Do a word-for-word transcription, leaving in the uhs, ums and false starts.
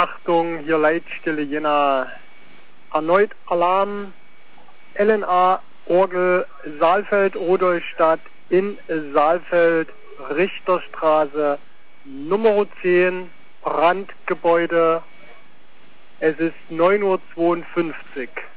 Achtung, hier Leitstelle Jena. Erneut Alarm. L N A Orgel Saalfeld Rudolstadt in Saalfeld Richterstraße Nummer zehn Brandgebäude. Es ist neun Uhr zweiundfünfzig.